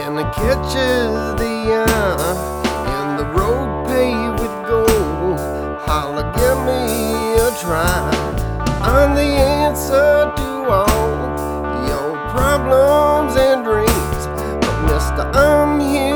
and it catches the eye, and the road paved with gold. Holla, give me a try. I'm the answer to all your problems and dreams, but mister, I'm here